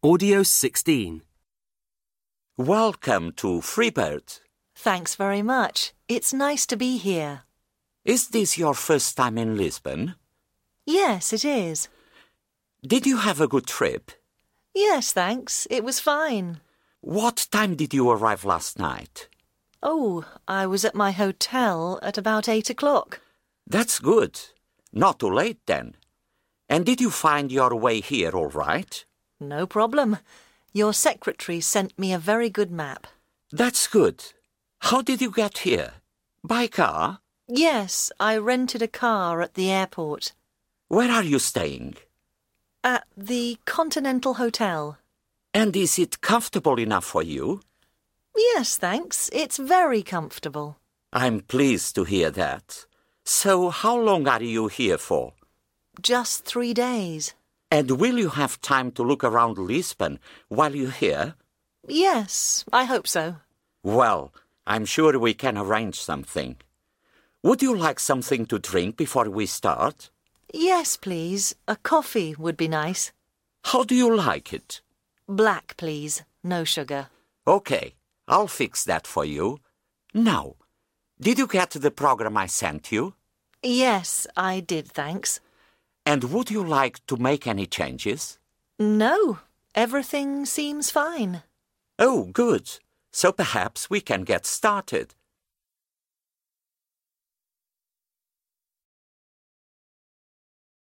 Audio 16. Welcome to Freebird. Thanks very much. It's nice to be here. Is this your first time in Lisbon? Yes, it is. Did you have a good trip? Yes, thanks. It was fine. What time did you arrive last night? Oh, I was at my hotel at about 8 o'clock. That's good. Not too late then. And did you find your way here all right? No problem. Your secretary sent me a very good map. That's good. How did you get here? By car? Yes, I rented a car at the airport. Where are you staying? At the Continental Hotel. And is it comfortable enough for you? Yes, thanks. It's very comfortable. I'm pleased to hear that. So how long are you here for? Just 3 days. And will you have time to look around Lisbon while you're here? Yes, I hope so. Well, I'm sure we can arrange something. Would you like something to drink before we start? Yes, please. A coffee would be nice. How do you like it? Black, please. No sugar. Okay, I'll fix that for you. Now, did you get the program I sent you? Yes, I did, thanks. And would you like to make any changes? No, everything seems fine. Oh, good. So perhaps we can get started.